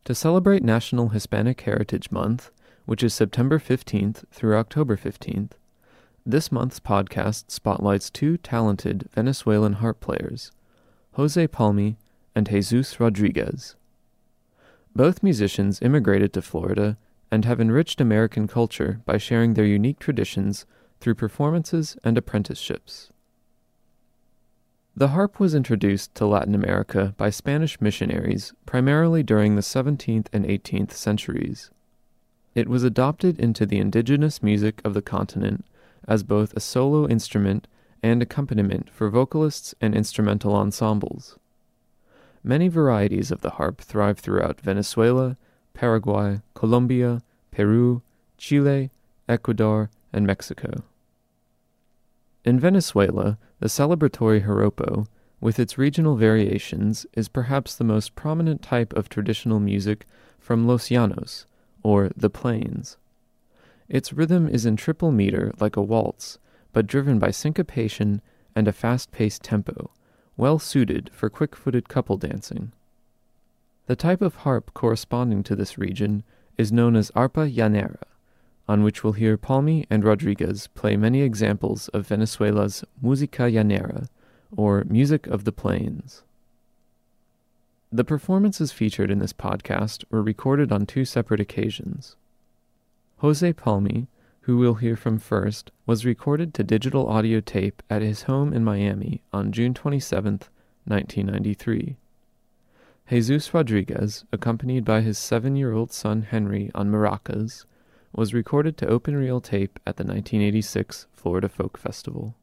To celebrate National Hispanic Heritage Month, which is September 15th through October 15th, this month's podcast spotlights two talented Venezuelan harp players, Jose Palmi and Jesus Rodriguez. Both musicians immigrated to Florida and have enriched American culture by sharing their unique traditions through performances and apprenticeships. The harp was introduced to Latin America by Spanish missionaries primarily during the 17th and 18th centuries. It was adopted into the indigenous music of the continent as both a solo instrument and accompaniment for vocalists and instrumental ensembles. Many varieties of the harp thrive throughout Venezuela, Paraguay, Colombia, Peru, Chile, Ecuador, and Mexico. In Venezuela, the celebratory joropo, with its regional variations, is perhaps the most prominent type of traditional music from Los Llanos, or the plains. Its rhythm is in triple meter like a waltz, but driven by syncopation and a fast-paced tempo, well suited for quick-footed couple dancing. The type of harp corresponding to this region is known as arpa llanera, on which we'll hear Palmi and Rodriguez play many examples of Venezuela's música llanera, or music of the plains. The performances featured in this podcast were recorded on two separate occasions. Jose Palmi, who we'll hear from first, was recorded to digital audio tape at his home in Miami on June 27, 1993. Jesus Rodriguez, accompanied by his 7-year-old son Henry on maracas, was recorded to open-reel tape at the 1986 Florida Folk Festival.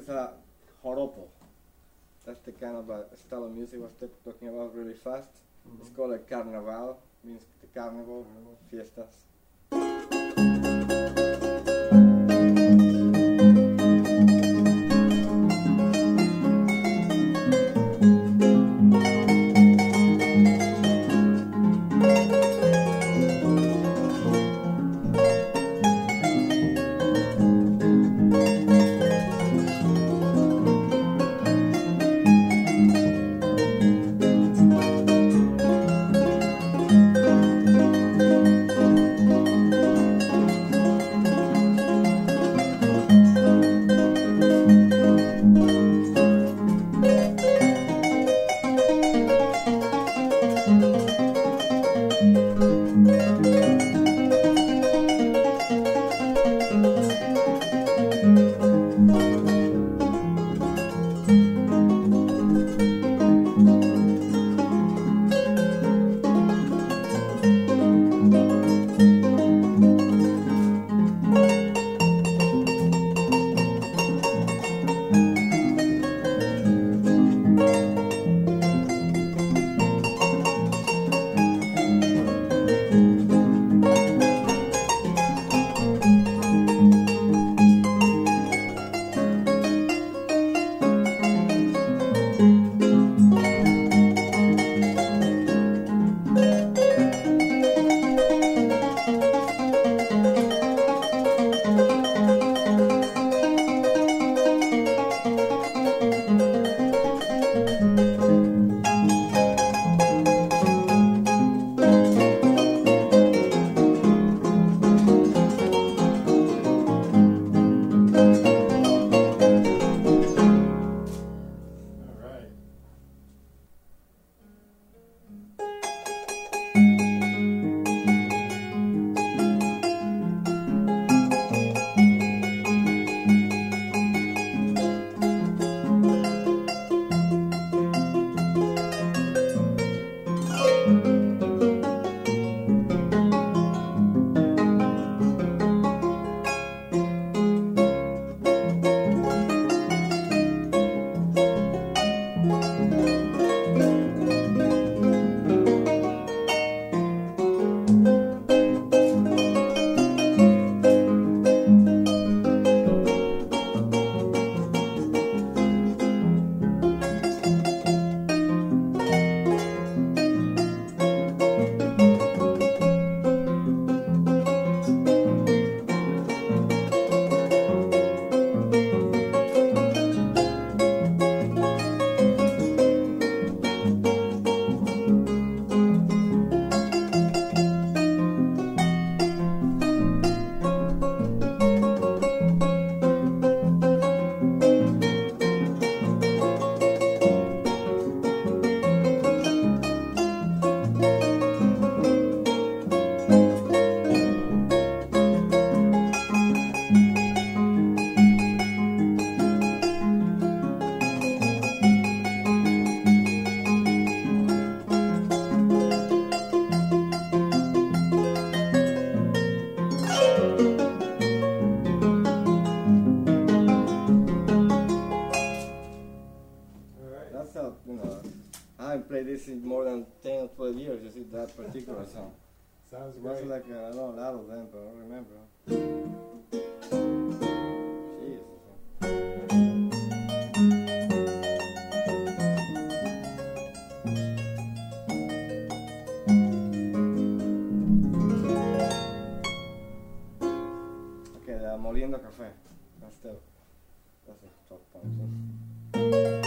is a joropo. That's the kind of style of music I was talking about, really fast. It's called a carnaval, means the carnival, fiestas. I haven't played this in more than 10 or 12 years, you see, that particular song. Sounds It was great. like, I don't know, a lot of them, but I don't remember. Okay, the Moliendo Café. That's the top point.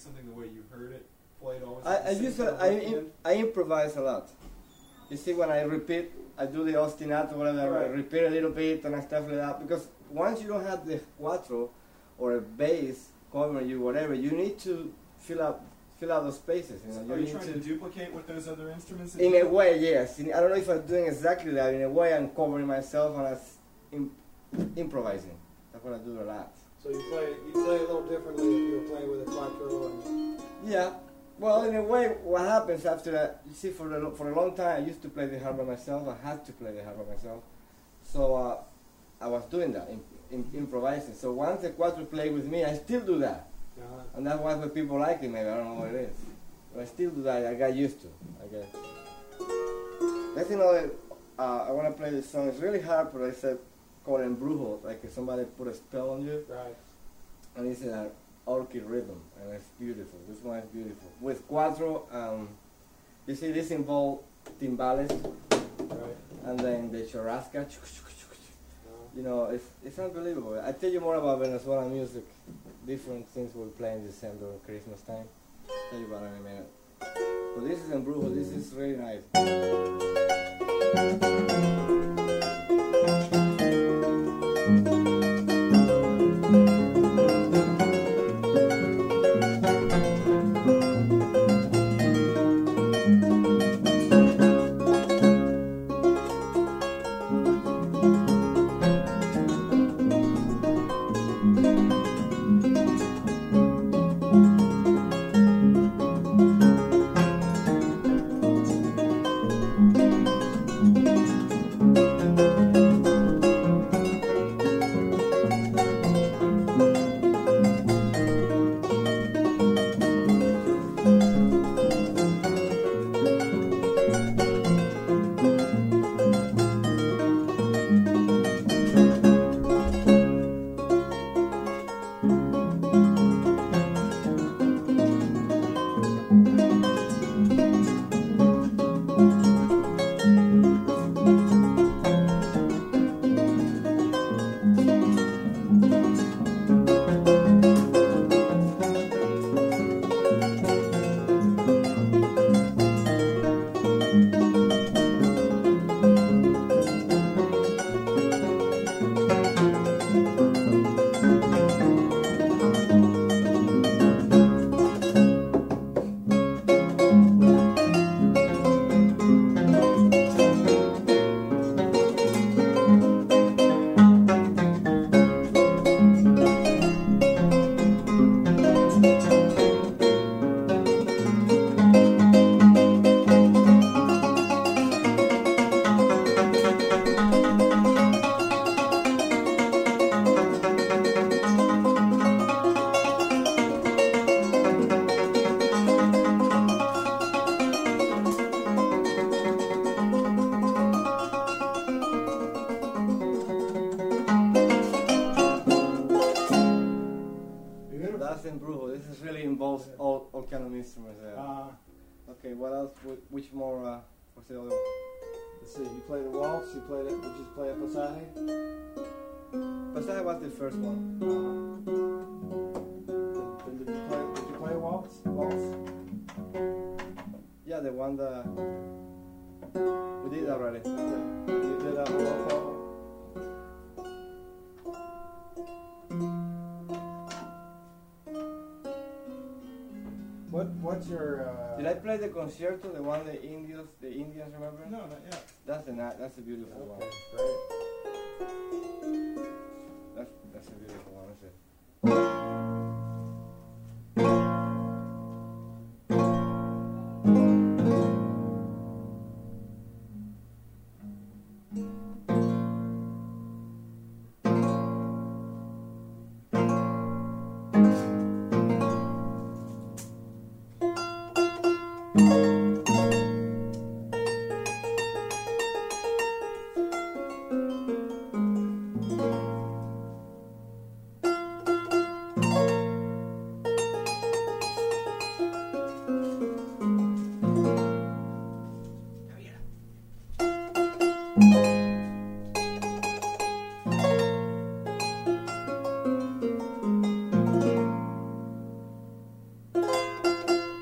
something the way you heard it played always? I improvise a lot. You see, when I repeat, I do the ostinato, whatever, I repeat a little bit and stuff like that. Because once you don't have the cuatro or a bass covering you, whatever, you need to fill out those spaces. You know? So are you trying to duplicate what those other instruments do? In a way, yes. I don't know if I'm doing exactly that. In a way, I'm covering myself and improvising. That's what I do a lot. So you play a little differently if you were playing with a quattro. Yeah. Well, in a way, what happens after that, you see, for a long time, I used to play the harp by myself. I had to play the harp by myself. So I was doing that, improvising. So once the quattro played with me, I still do that. And that's why people like it, maybe. I don't know what it is. But I still do that. I got used to, I guess. That's another, I want to play this song. It's really hard, but it's called Embrujo, like if somebody put a spell on you. Right. And it's an orchid rhythm, and it's beautiful. This one is beautiful. With cuatro, you see this involves timbales, Right. and then the churrasca. You know, it's unbelievable. I tell you more about Venezuelan music, different things we play in December, Christmas time. I'll tell you about it in a minute. So this is Embrujo. This is really nice. all kind of instruments there. Okay, what else? Which more? What's the other one? Let's see. You play the waltz. You played it. Did you play a pasaje? Pasaje was the first one. Did you play a waltz? Waltz. Yeah, the one that we did already. Okay. You did a roll. What's your? Did I play the concerto? The one the Indians remember? No, not yet. That's a beautiful one. Okay, great. That's a beautiful one. That's it.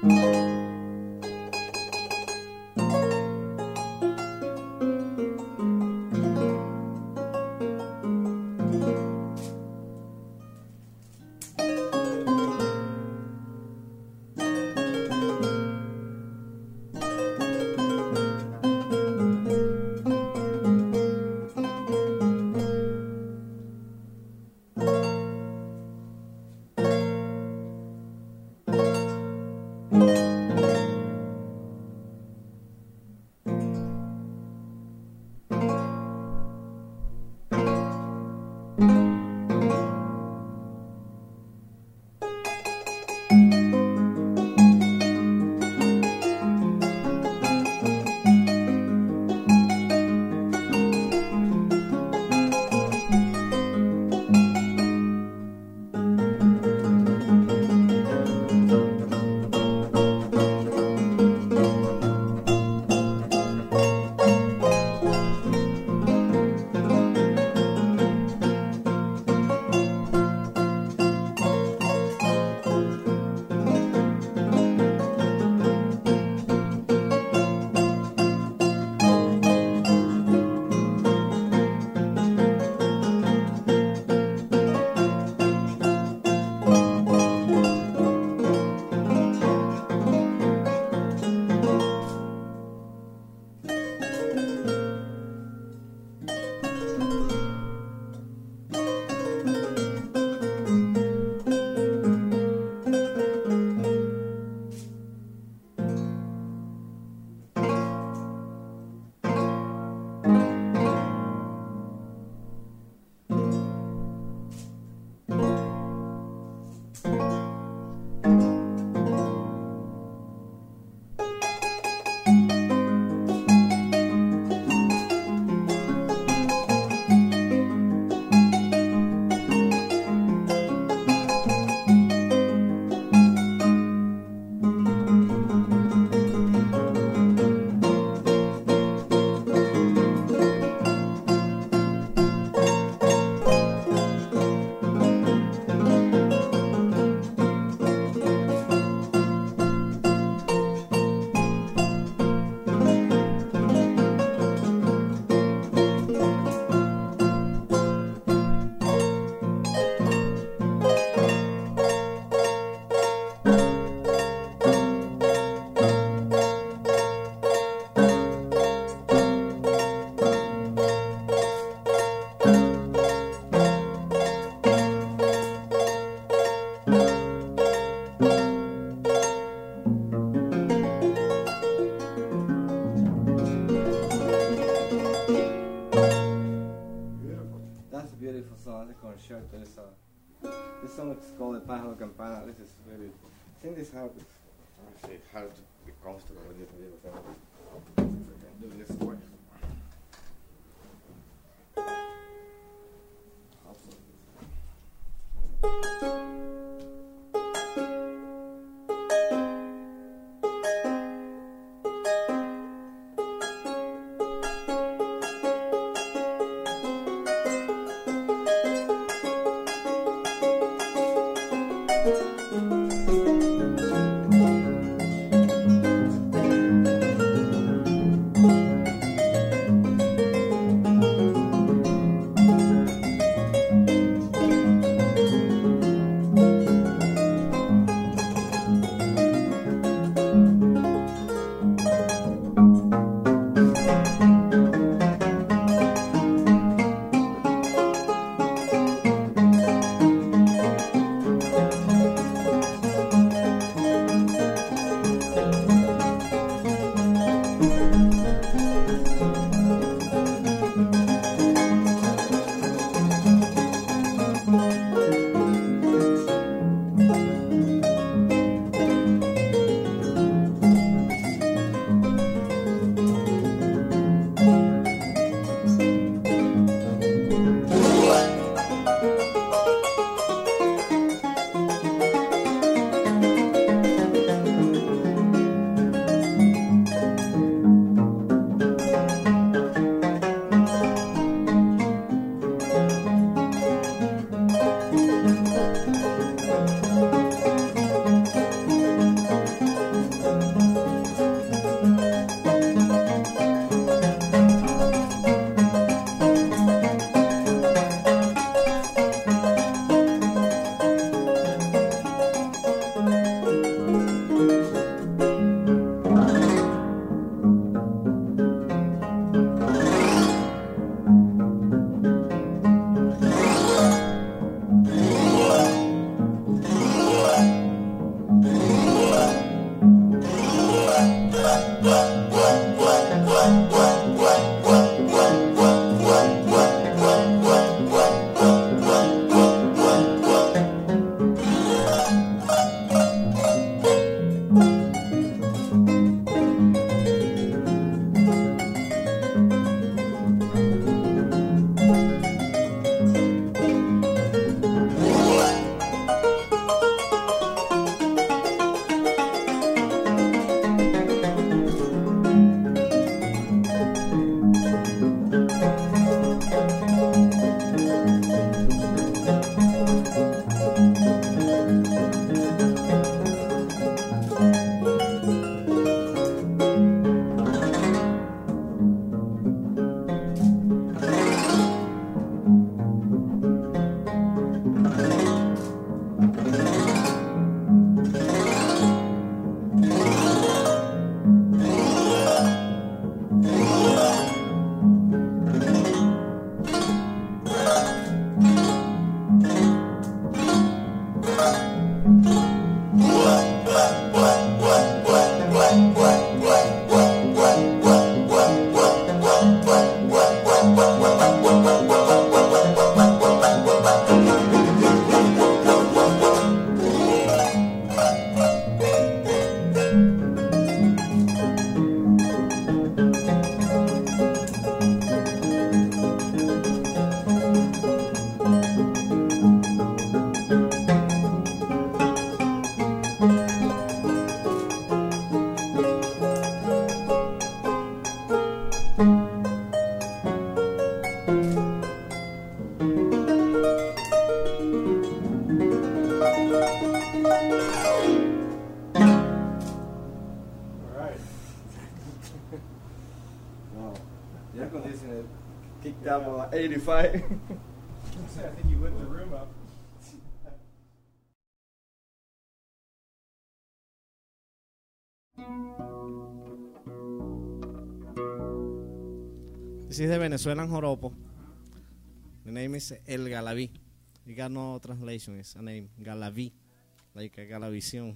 concierto. This song is called El Pájaro Campana. This is very, I think this hard, actually hard to be comfortable with it. I can do this way. kicked out at 85. I think you lit the room up. This is the Venezuelan joropo. The name is El Galaví. You got no translation. It's a name, Galaví, like a Galavisión.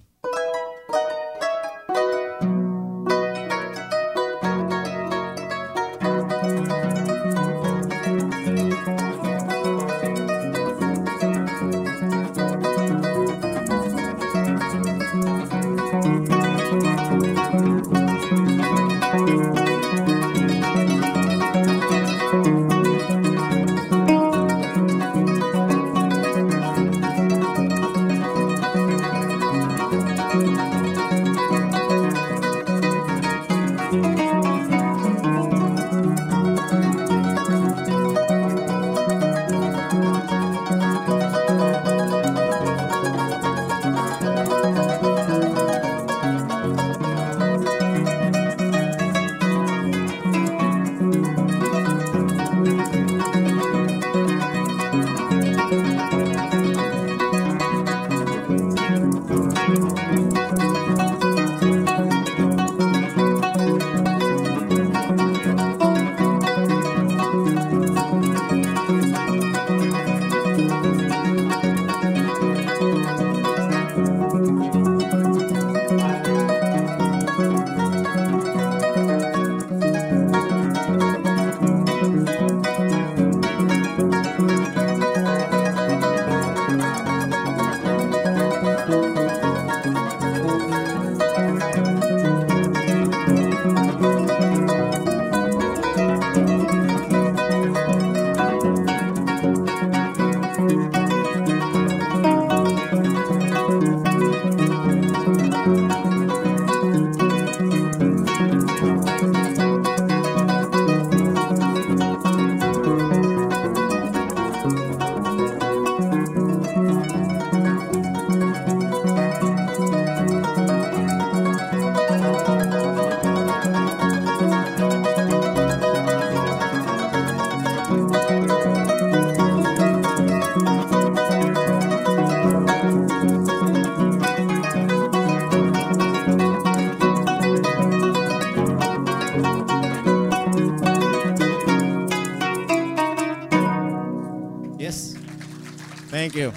Thank you.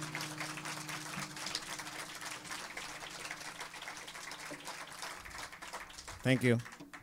Thank you.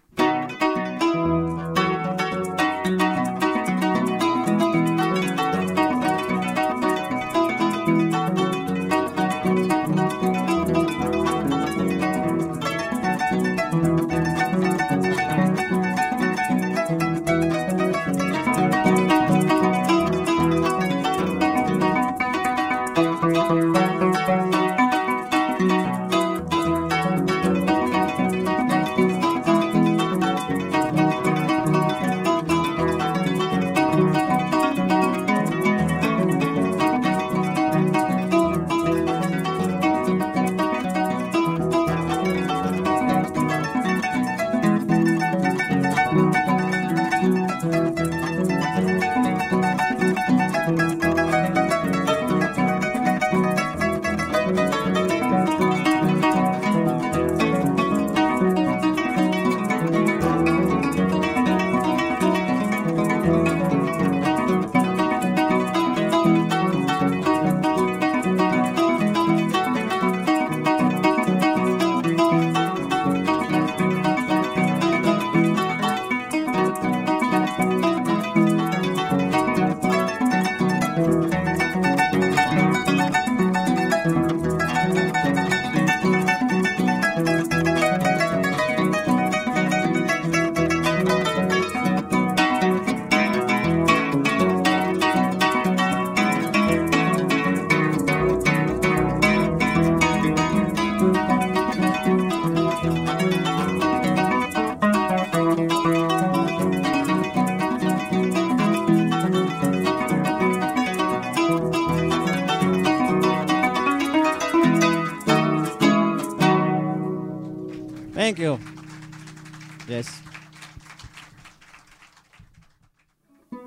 Thank you. Yes.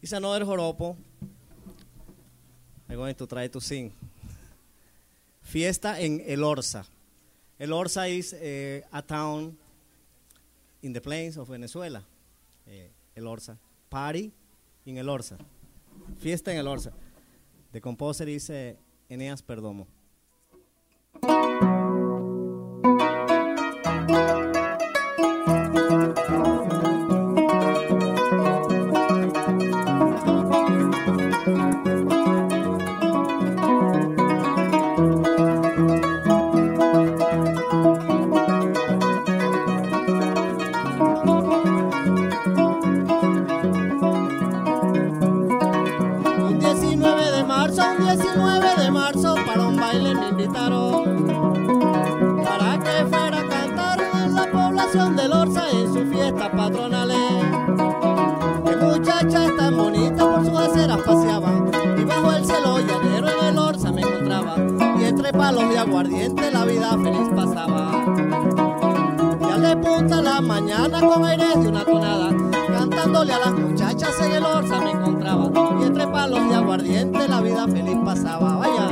It's another joropo. I'm going to try to sing. Fiesta en El Orza. El Orza is a town in the plains of Venezuela. El Orza. Party in El Orza. Fiesta en El Orza. The composer is Eneas Perdomo. Un 19 de marzo para un baile me invitaron, para que fuera a cantar en la población del Orza en sus fiestas patronales. Qué muchachas tan bonitas por sus aceras paseaban, y bajo el cielo llanero en el Orza me encontraba, y entre palos de aguardiente la vida feliz pasaba. Ya de punta la mañana con aires de una tonada, cantándole a las muchachas en el Orza me encontraba, y entre palos de aguardiente la vida feliz pasaba. Vaya.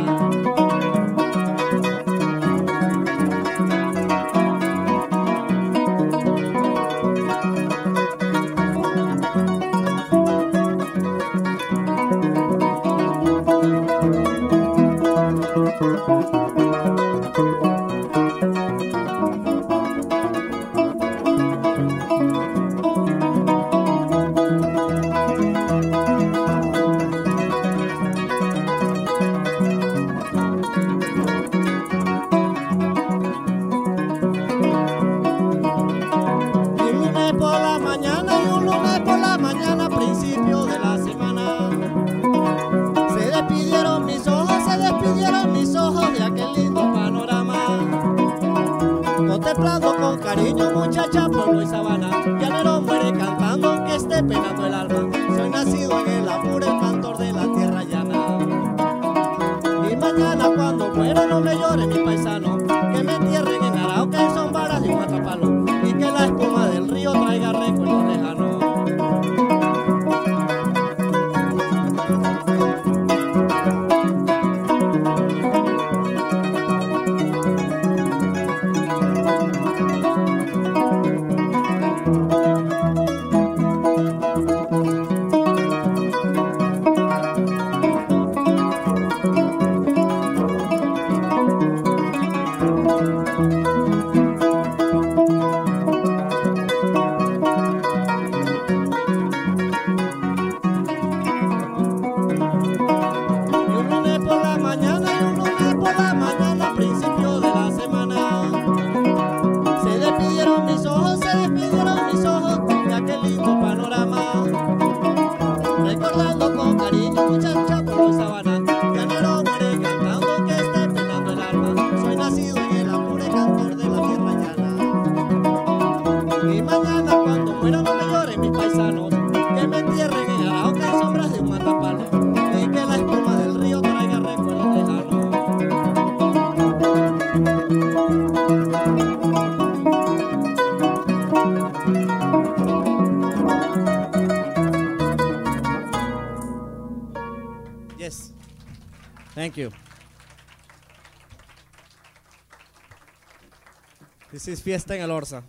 Contemplando con cariño muchacha, pueblo y sabana, llanero muere cantando que esté penando el alma. Soy nacido en el apuro, el cantor de la tierra llana. Y mañana cuando muera no me llore mi paisano, que me entierren en Arauca en son varas de un atrapalo, y que la espuma del río traiga recuerdos lejanos. Yes. Thank you. This is Fiesta en El Orza.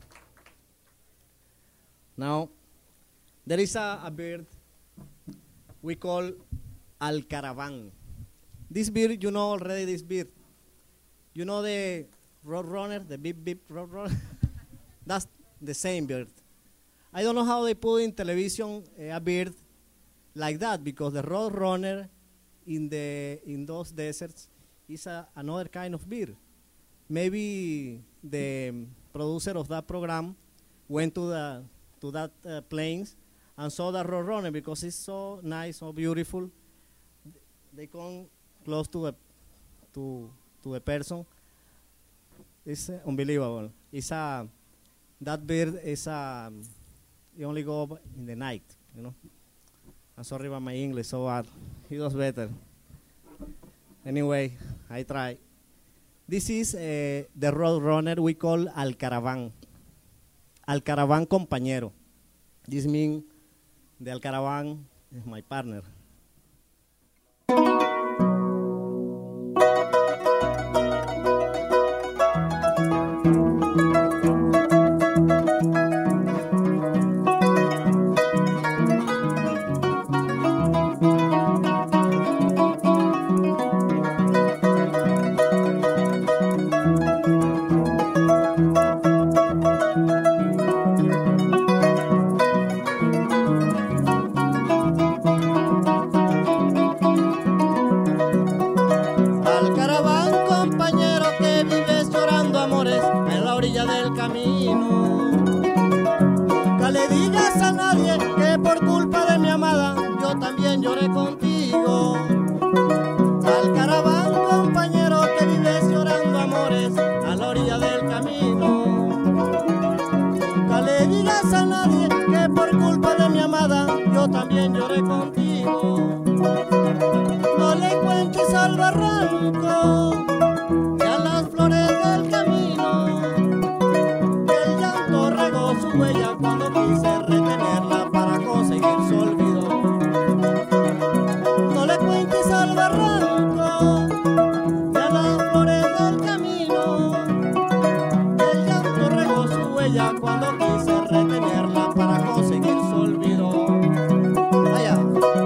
Now, there is a bird we call Alcaraván. This bird, you know already this bird. You know the roadrunner, the beep beep roadrunner? That's the same bird. I don't know how they put in television a bird like that, because the roadrunner in those deserts is another kind of bird. Maybe the producer of that program went to that plains and saw the roadrunner because it's so nice, so beautiful. They come close to the person. It's unbelievable. That bird is you only go in the night, you know. I'm sorry about my English, so bad. He does better. Anyway, I try. This is the roadrunner we call Alcaraván. Alcaraván compañero. This means the Alcaraván is my partner. Al caraván, compañero, que vives llorando amores en la orilla del camino. Nunca le digas a nadie que por culpa de mi amada yo también lloré contigo. Al caraván, compañero, que vives llorando amores a la orilla del camino. Nunca le digas a nadie que por culpa de mi amada yo también lloré contigo. No le cuentes al barranco ni a las flores del camino que el llanto regó su huella cuando quise retenerla para conseguir su olvido. No le cuentes al barranco ni a las flores del camino que el llanto regó su huella cuando quise retenerla para conseguir su olvido. Allá.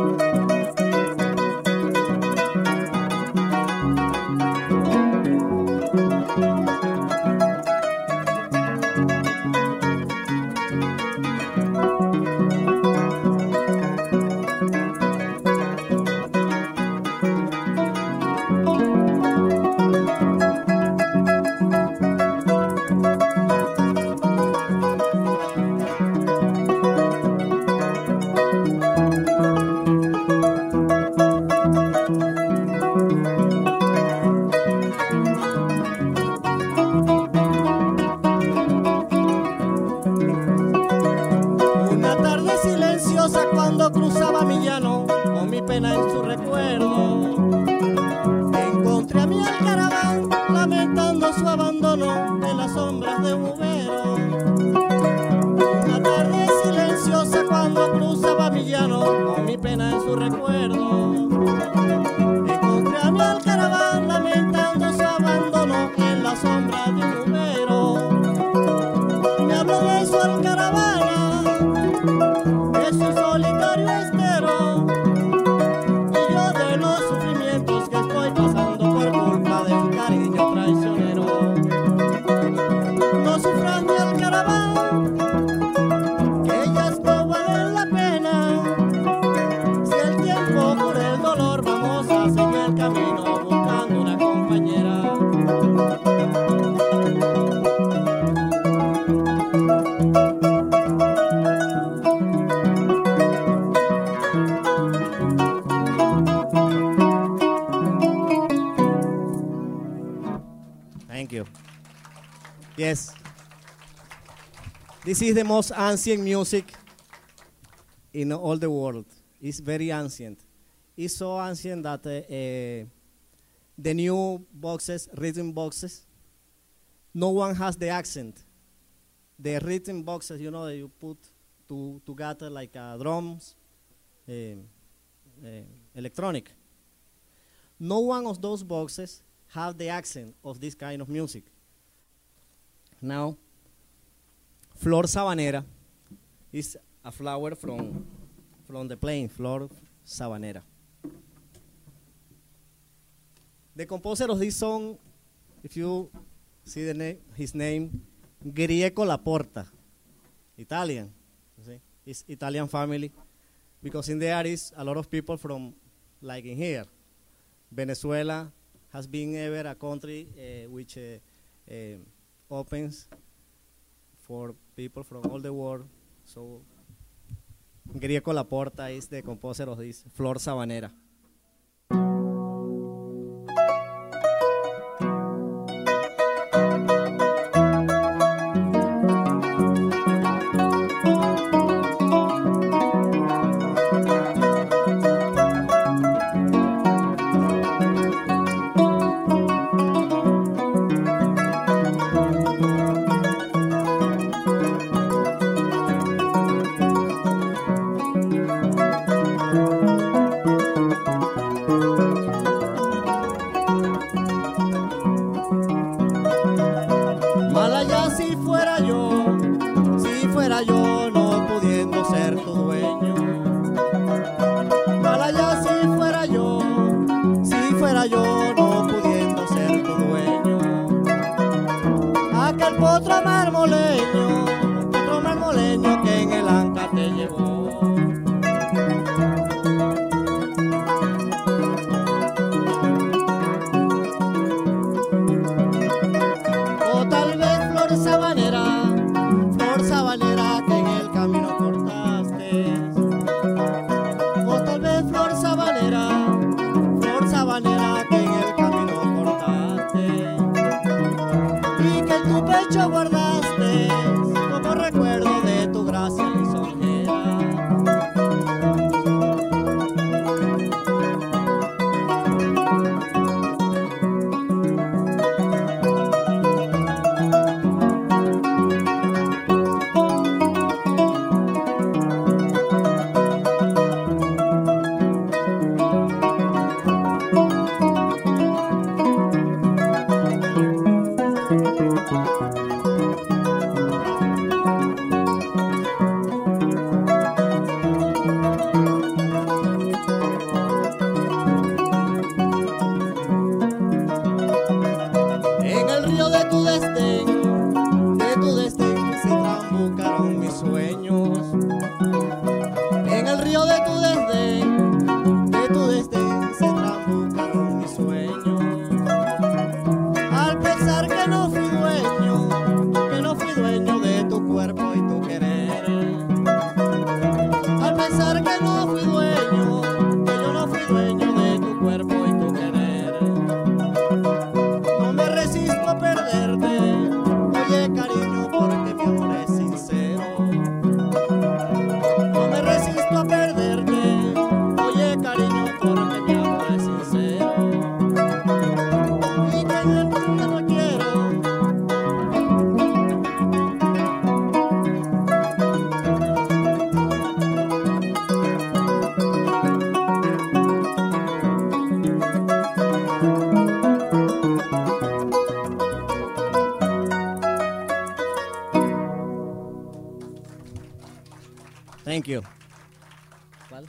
Una tarde silenciosa cuando cruzaba mi llano con mi pena en su recuerdo, encontré a mi alcaraván lamentando su abandono en las sombras de un ubero. Una tarde silenciosa cuando cruzaba mi llano con mi pena en su recuerdo, encontré a mi alcaraván lamentando su abandono en las sombras de un ubero. Me habló de su alcaravana, de su solitario estero, y yo de los sufrimientos que estoy pasando por culpa de un cariño traicionero. No sufras mi alcaraván, que ellas no valen la pena. Si el tiempo cura el dolor, vamos a seguir el camino buscando una compañera. Thank you. Yes. This is the most ancient music in all the world. It's very ancient. It's so ancient that the new boxes, rhythm boxes, no one has the accent. The rhythm boxes, you know, that you put together like drums, electronic. No one of those boxes have the accent of this kind of music. Now, Flor Sabanera is a flower from the plain, Flor Sabanera. The composer of this song, if you see his name, Grieco Laporta, Italian. You see? It's Italian family, because in there is a lot of people from, like in here, Venezuela has been ever a country which opens for people from all the world. So Grieco Laporta is the composer of this, Flor Sabanera. Malaya, si fuera yo no pudiendo ser tu dueño. Malaya, si fuera yo no pudiendo ser tu dueño. Aquel potro marmoleño que en el anca te llevó. O tal vez flor sabanera que en el camino cortaste. O tal vez flor sabanera que en el camino cortaste. Y que en tu pecho guardaste como recuerdo de tu gracia lisonjera. En el río de tu destén se trambucaron mis sueños. En el río de tu destén se trambucaron mis sueños. Al pensar que no fui dueño de tu cuerpo y tu querer. Al pensar que no fui dueño, que yo no fui dueño de tu cuerpo y tu querer. No me resisto a perderte, oye cariño, porque mi amor es sincero. No me resisto a perderte, oye cariño, porque mi amor es sincero. Y que yo no quiero. Thank you. ¿Cuál?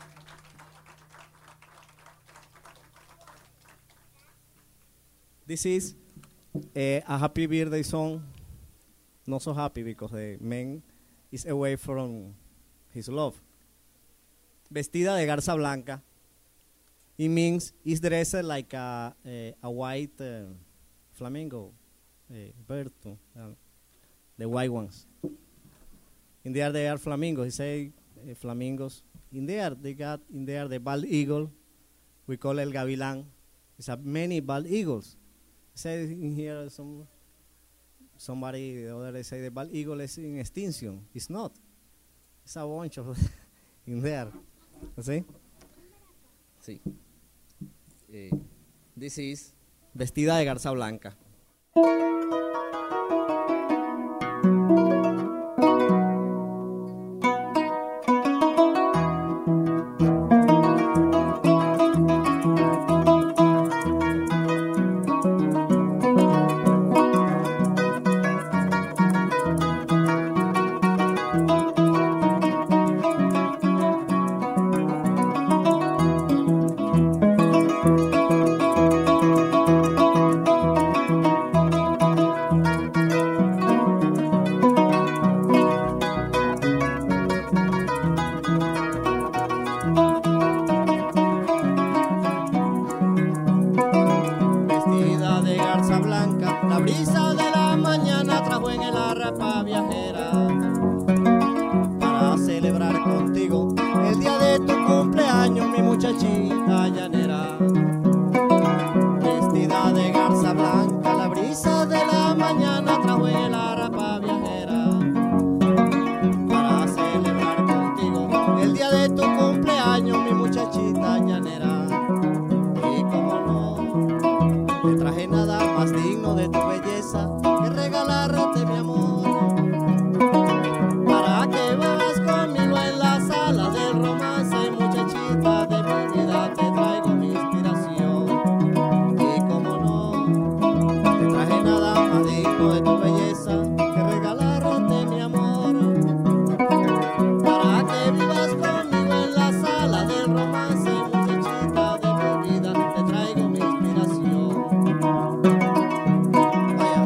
This is a happy birthday song. Not so happy because the man is away from his love. Vestida de garza blanca. It means it's dressed like a white flamingo bird, the white ones. In there they are flamingos. He say flamingos. In there they got the bald eagle. We call el gavilán. It's a many bald eagles. Say in here somebody the other day say the bald eagle is in extinction. It's not. It's a bunch of in there. ¿Sí? Sí. This is vestida de garza blanca. muchachita llanera, vestida de garza blanca, la brisa de la mañana trajo el arapa viajera, para celebrar contigo el día de tu cumpleaños, mi muchachita llanera. Y como no, te traje nada más digno de tu belleza que regalarte mi amor, para que bebas conmigo en la sala del romance, muchachita de mi vida, te traigo mi inspiración. Y como no, destino de tu belleza, que regalarte mi amor, para que vivas conmigo en la sala del romance, muchachita de mi vida, te traigo mi inspiración. Vaya.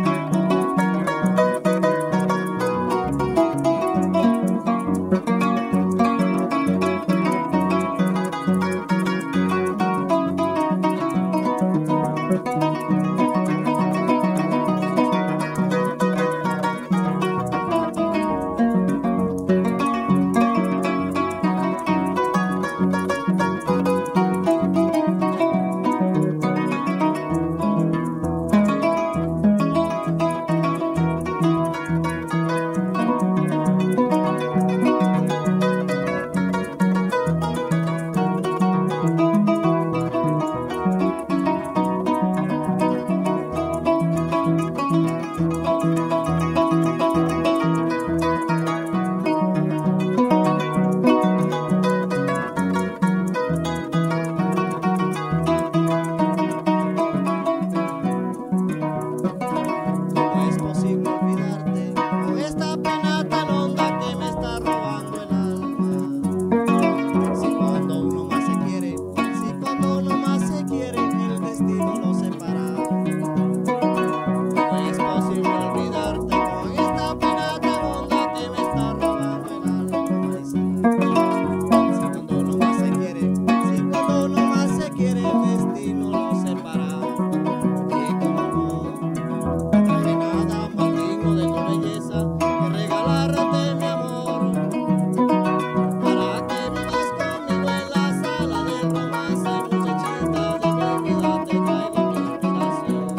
¿Cómo es posible olvidarte con esta pena tan honda que me está robando el alma? Si cuando uno más se quiere, si cuando uno más se quiere, el destino lo separa. ¿Cómo es posible olvidarte con esta pena tan honda que me está robando el alma, Marisela? Si cuando uno más se quiere, si cuando uno más se quiere, el destino lo separa. Y como no traje nada más digno de tu belleza que regalarte mi amor, para que vivas conmigo en la sala del romance, muchachita de mi vida, te traigo mi inspiración.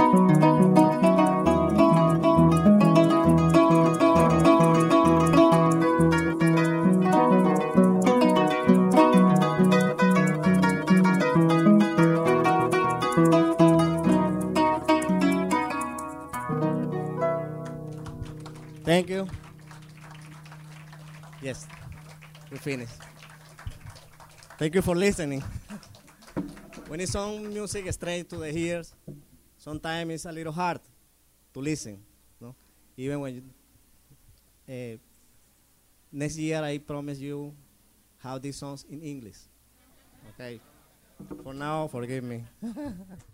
Thank you. Yes, we finished. Thank you for listening. When it's some music straight to the ears, sometimes it's a little hard to listen. No? Even when next year I promise you how these songs in English. Okay. For now, forgive me.